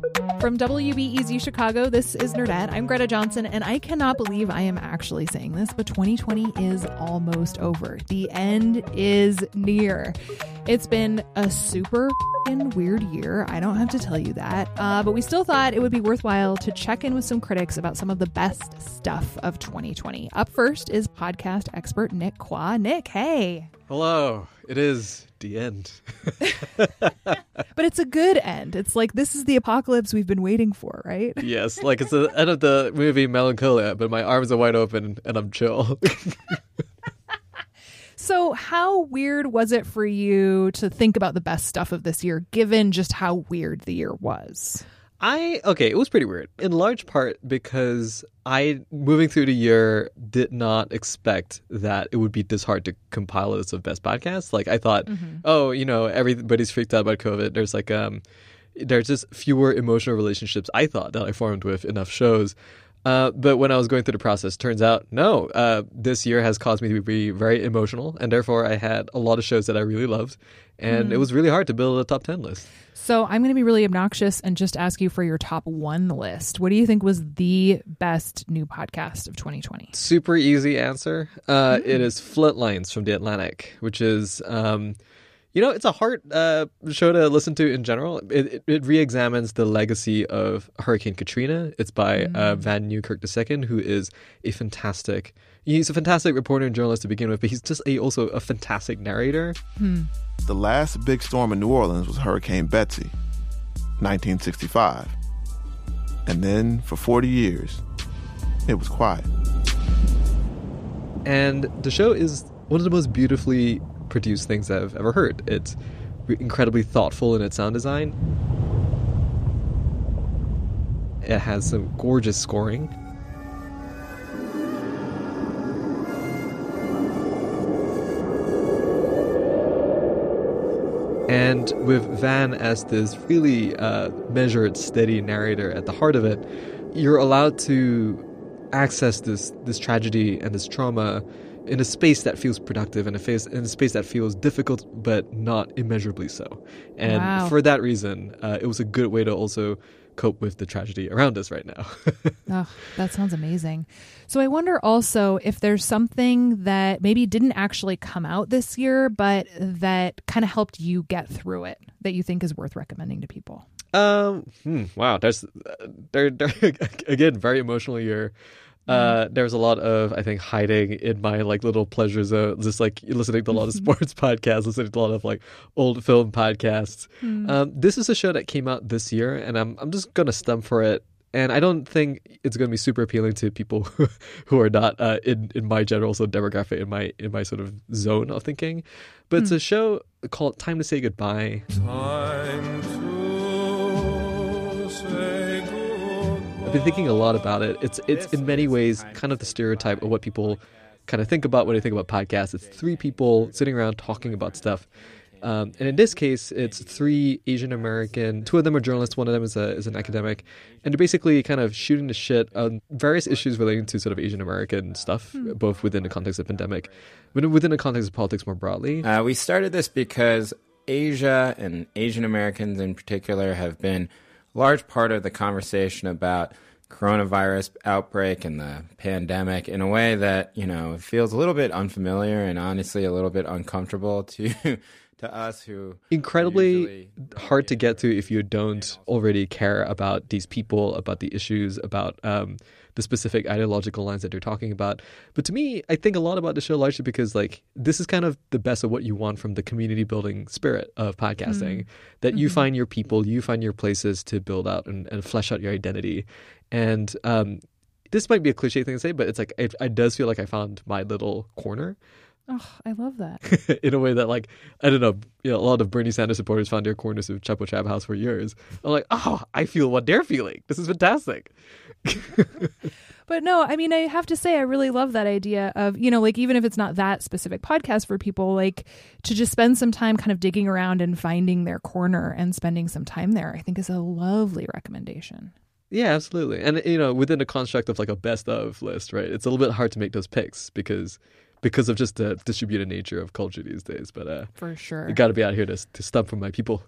From WBEZ Chicago, this is Nerdette. I'm Greta Johnson, and I cannot believe I am actually saying this, but 2020 is almost over. The end is near. It's been a super weird year. I don't have to tell you that. But we still thought it would be worthwhile to check in with some critics about some of the best stuff of 2020. Up first is podcast expert Nick Quah. Nick, hey. Hello. It is the end. But it's a good end. It's like, this is the apocalypse we've been waiting for, right? Yes, like it's the end of the movie Melancholia, but my arms are wide open and I'm chill. So how weird was it for you to think about the best stuff of this year, given just how weird the year was? It was pretty weird. In large part because I, moving through the year, did not expect that it would be this hard to compile a list of best podcasts. Like I thought, everybody's freaked out about COVID. There's just fewer emotional relationships, I thought, that I formed with enough shows. But when I was going through the process, turns out, no, this year has caused me to be very emotional. And therefore, I had a lot of shows that I really loved. And it was really hard to build a top 10 list. So I'm going to be really obnoxious and just ask you for your top one list. What do you think was the best new podcast of 2020? Super easy answer. It is Flintlines from The Atlantic, which is... it's a hard show to listen to in general. It re-examines the legacy of Hurricane Katrina. It's by Van Newkirk II, who is he's a fantastic reporter and journalist to begin with, but he's just also a fantastic narrator. The last big storm in New Orleans was Hurricane Betsy, 1965. And then for 40 years, it was quiet. And the show is one of the most beautifully produced things I've ever heard. It's incredibly thoughtful in its sound design. It has some gorgeous scoring. And with Van as this really measured, steady narrator at the heart of it, you're allowed to access this tragedy and this trauma in a space that feels productive, in a space that feels difficult, but not immeasurably so. And for that reason, it was a good way to also cope with the tragedy around us right now. Oh, that sounds amazing. So I wonder also if there's something that maybe didn't actually come out this year, but that kind of helped you get through it, that you think is worth recommending to people. Wow. There's again, very emotional year. There's a lot of, I think, hiding in my little pleasure zone, just listening to a lot of sports podcasts, listening to a lot of old film podcasts. This is a show that came out this year, and I'm just gonna stump for it. And I don't think it's gonna be super appealing to people who are not in my general sort of demographic, in my sort of zone of thinking. But it's a show called Time to Say Goodbye. Time to say goodbye. I've been thinking a lot about it. It's in many ways kind of the stereotype of what people kind of think about when they think about podcasts. It's three people sitting around talking about stuff. And in this case, it's three Asian American. Two of them are journalists. One of them is an academic. And they're basically kind of shooting the shit on various issues relating to sort of Asian American stuff, both within the context of pandemic, but within the context of politics more broadly. We started this because Asia and Asian Americans in particular have been large part of the conversation about coronavirus outbreak and the pandemic in a way that, feels a little bit unfamiliar and honestly a little bit uncomfortable to us who incredibly hard to get to if you don't already care about these people, about the issues, about the specific ideological lines that they're talking about. But to me, I think a lot about the show largely because this is kind of the best of what you want from the community building spirit of podcasting, that you find your people, you find your places to build out and flesh out your identity. And this might be a cliche thing to say, but it's it does feel like I found my little corner. Oh, I love that. In a way that, I don't know, a lot of Bernie Sanders supporters found their corners of Chapo Trap House for years. I'm like, oh, I feel what they're feeling. This is fantastic. But no, I mean, I have to say, I really love that idea of, even if it's not that specific podcast for people, to just spend some time kind of digging around and finding their corner and spending some time there, I think is a lovely recommendation. Yeah, absolutely. And, within the construct of a best of list, right, it's a little bit hard to make those picks because of just the distributed nature of culture these days. But for sure, you got to be out here to stump for my people.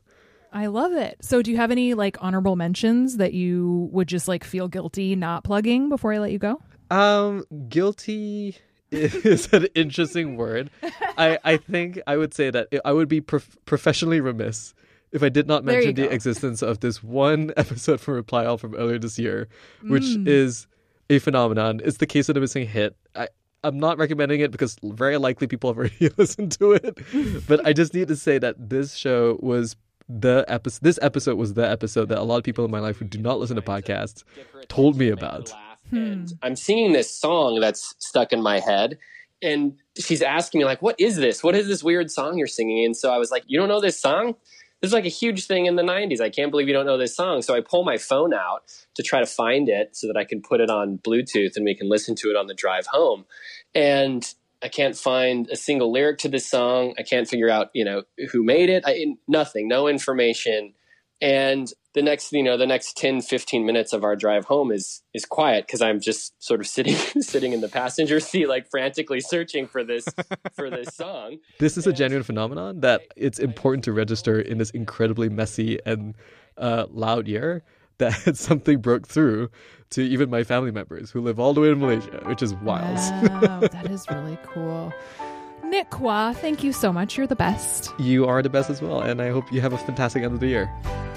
I love it. So do you have any like honorable mentions that you would just like feel guilty not plugging before I let you go? Guilty is an interesting word. I think I would say that I would be professionally remiss if I did not mention the existence of this one episode from Reply All from earlier this year, which is a phenomenon. It's the Case of the Missing Hit. I'm not recommending it because very likely people have already listened to it, but I just need to say that this show was the episode. This episode was the episode that a lot of people in my life who do not listen to podcasts told me about. And I'm singing this song that's stuck in my head, and she's asking me like, what is this? What is this weird song you're singing? And so I was like, you don't know this song? This is like a huge thing in the 90s. I can't believe you don't know this song. So I pull my phone out to try to find it so that I can put it on Bluetooth and we can listen to it on the drive home. And I can't find a single lyric to this song. I can't figure out, who made it. Nothing, no information. And the next 10, 15 minutes of our drive home is quiet because I'm just sort of sitting in the passenger seat, like frantically searching for this song. This is a genuine phenomenon that it's important to register in this incredibly messy and loud year that something broke through to even my family members who live all the way in Malaysia, which is wild. Wow, that is really cool. Nick Quah, thank you so much. You're the best. You are the best as well, and I hope you have a fantastic end of the year.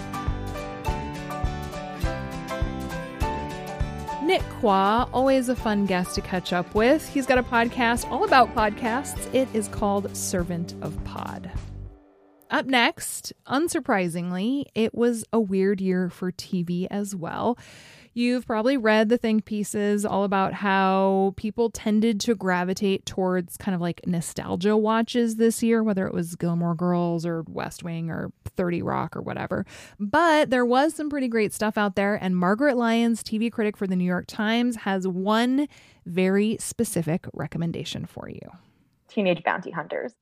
Nick Quah, always a fun guest to catch up with. He's got a podcast all about podcasts. It is called Servant of Pod. Up next, unsurprisingly, it was a weird year for TV as well. You've probably read the think pieces all about how people tended to gravitate towards kind of like nostalgia watches this year, whether it was Gilmore Girls or West Wing or 30 Rock or whatever. But there was some pretty great stuff out there, and Margaret Lyons, TV critic for the New York Times, has one very specific recommendation for you. Teenage Bounty Hunters.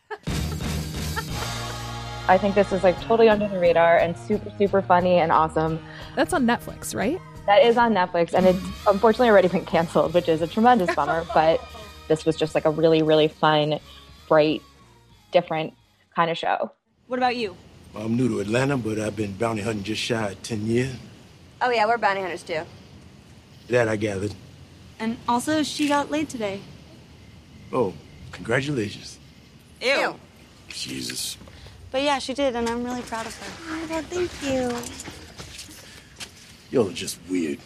I think this is like totally under the radar and super, super funny and awesome. That's on Netflix, right? That is on Netflix, and it's unfortunately already been canceled, which is a tremendous bummer. But this was just like a really, really fun, bright, different kind of show. What about you? I'm new to Atlanta, but I've been bounty hunting just shy of 10 years. Oh yeah, we're bounty hunters too. That I gathered. And also, she got laid today. Oh, congratulations. Ew. Jesus. But yeah, she did, and I'm really proud of her. Oh my God, thank you. Y'all are just weird.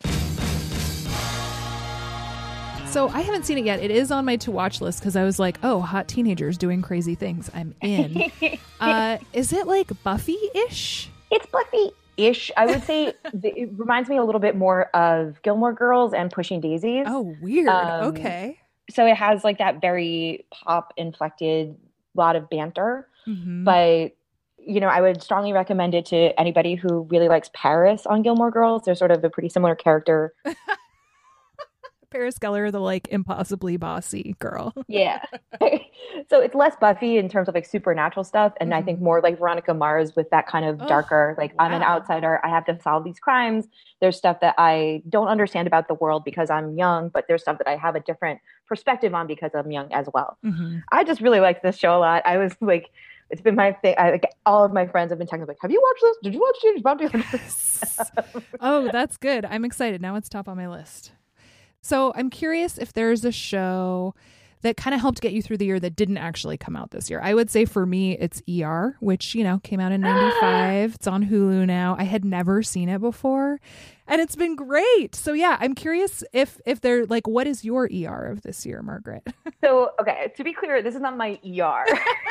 So I haven't seen it yet. It is on my to-watch list because I was like, oh, hot teenagers doing crazy things. I'm in. Is it like Buffy-ish? It's Buffy-ish. I would say it reminds me a little bit more of Gilmore Girls and Pushing Daisies. Oh, weird. Okay. So it has like that very pop-inflected lot of banter. Mm-hmm. But I would strongly recommend it to anybody who really likes Paris on Gilmore Girls. They're sort of a pretty similar character. Paris Geller, the like impossibly bossy girl. Yeah. So it's less Buffy in terms of like supernatural stuff. And I think more like Veronica Mars with that kind of darker, like I'm an outsider. I have to solve these crimes. There's stuff that I don't understand about the world because I'm young, but there's stuff that I have a different perspective on because I'm young as well. Mm-hmm. I just really like this show a lot. I was like, it's been my thing. All of my friends have been texting like, have you watched this? Did you watch Teenage Bounty Hunters? Oh, that's good. I'm excited. Now it's top on my list. So I'm curious if there's a show that kind of helped get you through the year that didn't actually come out this year. I would say for me, it's ER, which, came out in 95. It's on Hulu now. I had never seen it before and it's been great. So yeah, I'm curious if they're like, what is your ER of this year, Margaret? So, okay, to be clear, this is not my ER.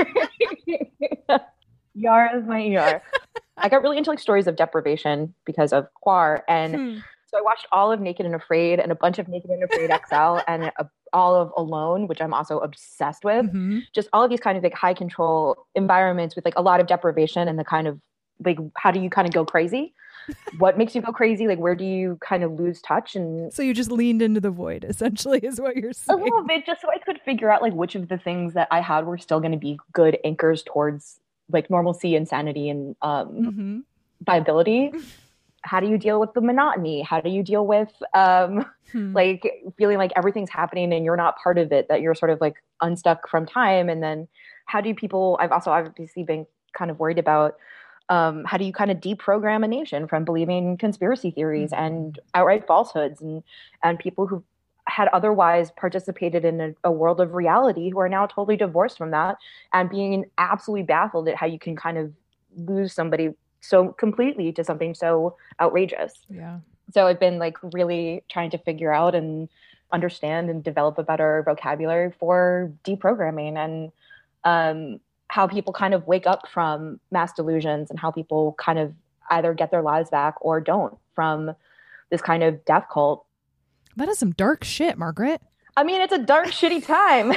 ER is my ER. I got really into like stories of deprivation because of Quar. And so I watched all of Naked and Afraid and a bunch of Naked and Afraid XL and all of Alone, which I'm also obsessed with. Mm-hmm. Just all of these kind of like high control environments with like a lot of deprivation and the kind of like, how do you kind of go crazy? What makes you go crazy? Like, where do you kind of lose touch? And so you just leaned into the void, essentially, is what you're saying. A little bit, just so I could figure out like which of the things that I had were still going to be good anchors towards like normalcy and sanity and viability. How do you deal with the monotony? How do you deal with like feeling like everything's happening and you're not part of it, that you're sort of like unstuck from time? And then how do people, I've also obviously been kind of worried about How do you kind of deprogram a nation from believing conspiracy theories and outright falsehoods, and people who had otherwise participated in a world of reality who are now totally divorced from that and being absolutely baffled at how you can kind of lose somebody so completely to something so outrageous. Yeah. So I've been like really trying to figure out and understand and develop a better vocabulary for deprogramming and how people kind of wake up from mass delusions and how people kind of either get their lives back or don't from this kind of death cult. That is some dark shit, Margaret. I mean, it's a dark, shitty time.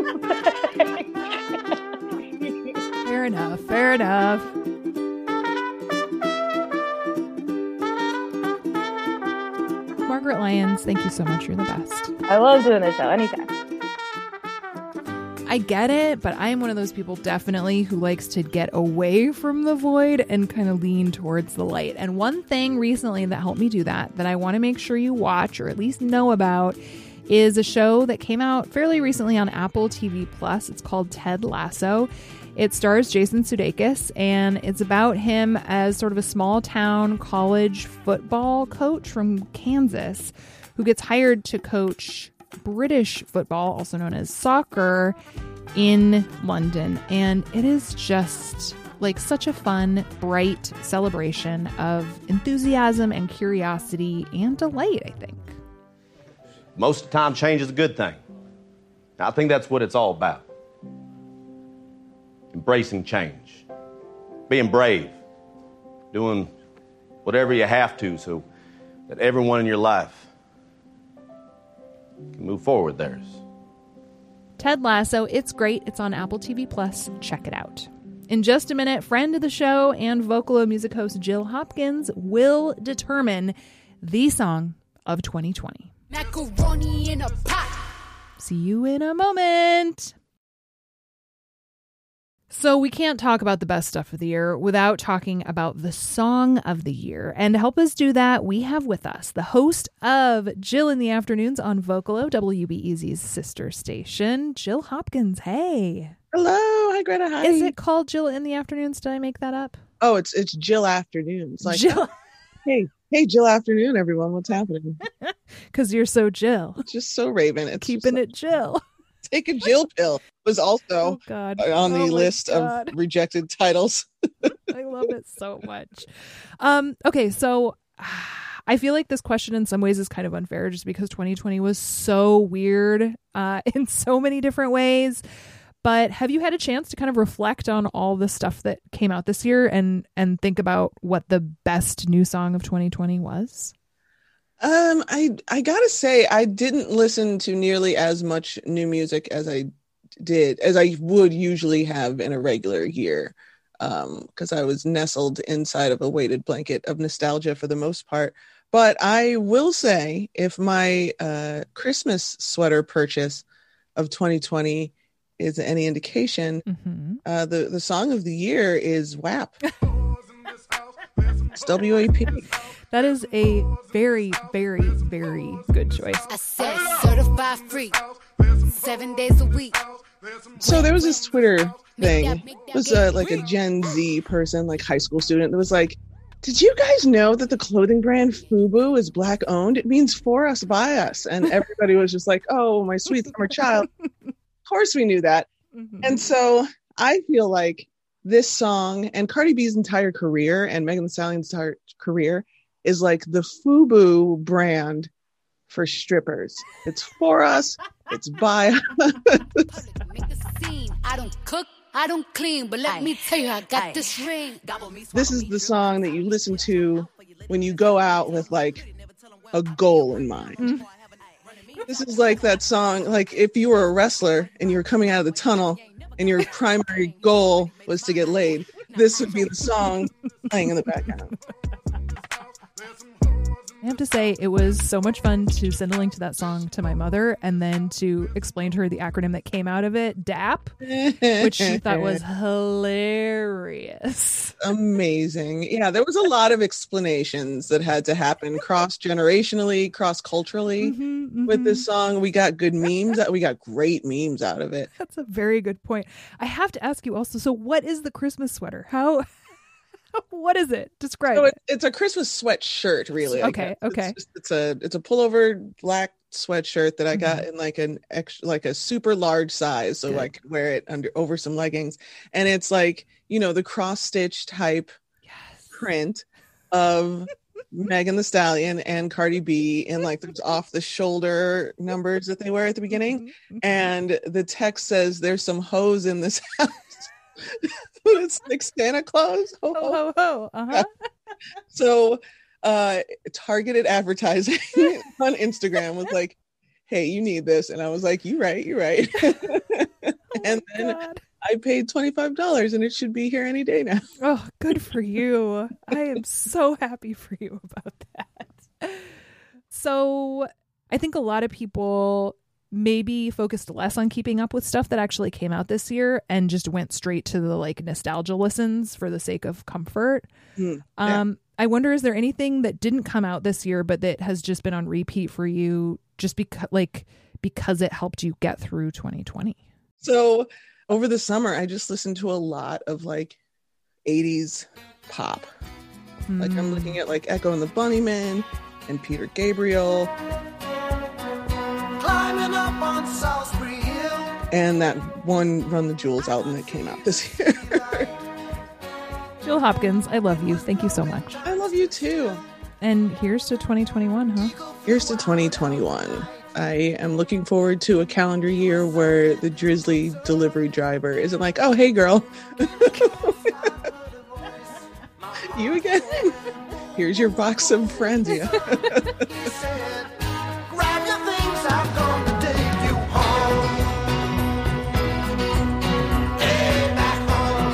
Fair enough. Fair enough. Margaret Lyons, thank you so much. You're the best. I love doing this show anytime. I get it, but I'm one of those people definitely who likes to get away from the void and kind of lean towards the light. And one thing recently that helped me do that I want to make sure you watch or at least know about is a show that came out fairly recently on Apple TV Plus. It's called Ted Lasso. It stars Jason Sudeikis, and it's about him as sort of a small town college football coach from Kansas who gets hired to coach British football, also known as soccer, in London. And it is just like such a fun, bright celebration of enthusiasm and curiosity and delight, I think. Most of the time, change is a good thing. I think that's what it's all about. Embracing change. Being brave. Doing whatever you have to so that everyone in your life can move forward theirs. Ted Lasso, it's great. It's on Apple TV Plus. Check it out. In just a minute, friend of the show and Vocalo music host Jill Hopkins will determine the song of 2020. Macaroni in a pot. See you in a moment. So we can't talk about the best stuff of the year without talking about the song of the year. And to help us do that, we have with us the host of Jill in the Afternoons on Vocalo, WBEZ's sister station, Jill Hopkins. Hey. Hello. Hi, Greta. Hi. Is it called Jill in the Afternoons? Did I make that up? Oh, it's Jill Afternoons. Like, Jill. Hey, Jill Afternoon, everyone. What's happening? Because you're so Jill. It's just so Raven. It's keeping it Jill. Take a Jill pill was also on the list of rejected titles. I love it so much. Okay, so I feel like this question in some ways is kind of unfair just because 2020 was so weird in so many different ways. But have you had a chance to kind of reflect on all the stuff that came out this year and think about what the best new song of 2020 was? I gotta say, I didn't listen to nearly as much new music as I would usually have in a regular year, because I was nestled inside of a weighted blanket of nostalgia for the most part. But I will say, if my Christmas sweater purchase of 2020 is any indication, the song of the year is WAP. It's WAP. That is a very, very, very good choice. I said certified free, 7 days a week. So there was this Twitter thing. It was like a Gen Z person, like high school student, that was like, did you guys know that the clothing brand FUBU is Black owned? It means for us, by us. And everybody was just like, oh, my sweet summer child. Of course we knew that. And so I feel like this song and Cardi B's entire career and Megan Thee Stallion's entire career is like the FUBU brand for strippers. It's for us. It's by us. I don't cook, I don't clean, but let me tell you, I got this ring. This is the song that you listen to when you go out with like a goal in mind. This is like that song, like if you were a wrestler and you were coming out of the tunnel and your primary goal was to get laid, this would be the song playing in the background. I have to say, it was so much fun to send a link to that song to my mother and then to explain to her the acronym that came out of it, DAP, which she thought was hilarious. Amazing. Yeah, there was a lot of explanations that had to happen cross-generationally, cross-culturally with this song. We got good memes. We got great memes out of it. That's a very good point. I have to ask you also, so what is the Christmas sweater? How What is it? Describe So it. it's a Christmas sweatshirt, really. I Okay, guess. okay. It's a pullover black sweatshirt that I got in like an extra, like a super large size, so I could wear it over some leggings. And it's like, you know, the cross stitch type print of Megan Thee Stallion and Cardi B, and like there's off the shoulder numbers that they wear at the beginning, and the text says there's some hoes in this house. It's like Santa Claus. Ho, ho, ho. Uh-huh. So targeted advertising on Instagram was like, hey, you need this, and I was like, you're right. And then I paid $25 and it should be here any day now. Oh, good for you. I am so happy for you about that. So I think a lot of people maybe focused less on keeping up with stuff that actually came out this year and just went straight to the like nostalgia listens for the sake of comfort. I wonder, is there anything that didn't come out this year but that has just been on repeat for you just because it helped you get through 2020? So over the summer, I just listened to a lot of like 80s pop. Like I'm looking at like Echo and the Bunnymen and Peter Gabriel. Climbing up on Salisbury Hill. And that one Run the Jewels album that came out this year. Jill Hopkins, I love you. Thank you so much. I love you too. And here's to 2021, huh? Here's to 2021. I am looking forward to a calendar year where the drizzly delivery driver isn't like, oh, hey, girl. You again? Here's your box of Franzia. Grab your things, I'm gonna take you home. Hey, back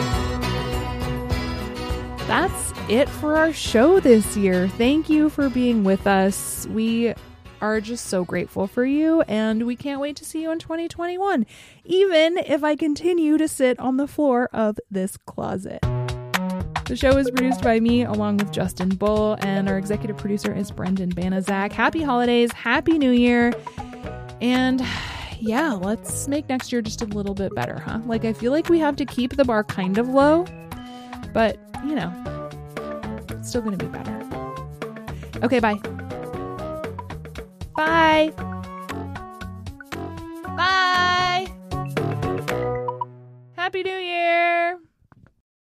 home. That's it for our show this year. Thank you for being with us. We are just so grateful for you, and we can't wait to see you in 2021, even if I continue to sit on the floor of this closet. The show is produced by me along with Justin Bull, and our executive producer is Brendan Banaszak. Happy holidays, happy new year, and yeah, let's make next year just a little bit better, huh? Like, I feel like we have to keep the bar kind of low, but you know, it's still gonna be better. Okay, bye. Bye. Bye. Happy New Year.